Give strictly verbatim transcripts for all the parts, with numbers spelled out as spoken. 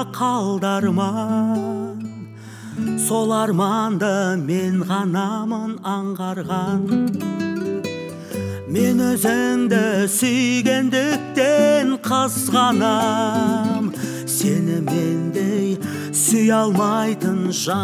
қалды арман. Сол арманды мен ғанамын аңғарған. Мен өзіңді сүйгендіктен қызғанам. Сені мендей сүй алмайтын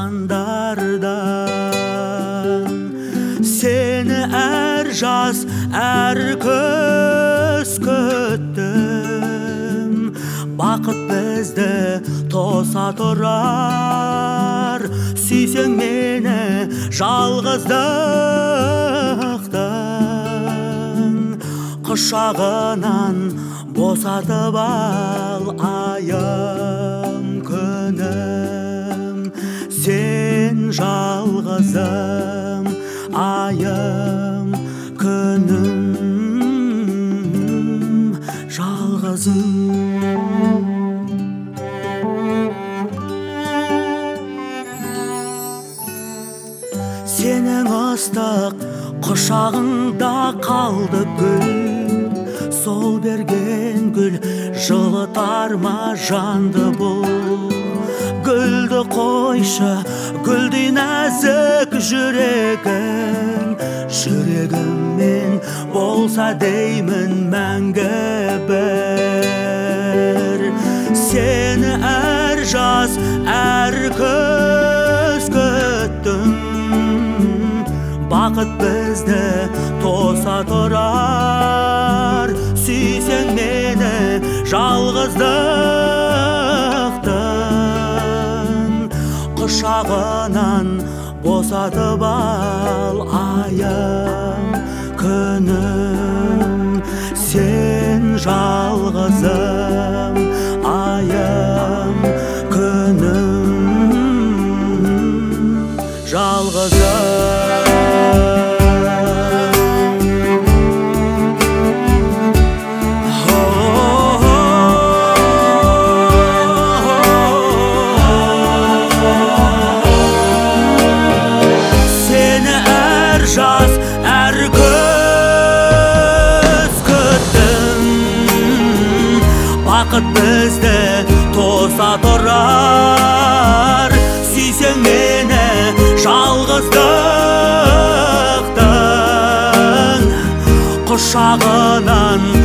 жандардан. Сені әр жаз, әр көз күттім. Бақыт бізді тоса тұрар. Сүйсең мені жалғыздықтың құшағынан босатып ал айым күнім. Сен жалғызым айым күнім, жалғызым. Сенің ыстық құшағыңда қалды гүл. Сол берген гүл жылытар ма жанды бұл? Гүлді қойшы, гүлдей нәзік жүрегің. Жүрегіммен болса деймін мәңгі бір. Сені әр жаз, әр күз күттім. Бақыт бізді тоса тұрар. Сүйсең мені жалғыздықтың құшағынан босатып ал айым күнім. Сен жалғызым айым күнім, жалғызым. Жаз, әр көз күттім. Бақыт бізді тоса тұрар. Сүйсең мені жалғыздықтың құшағынан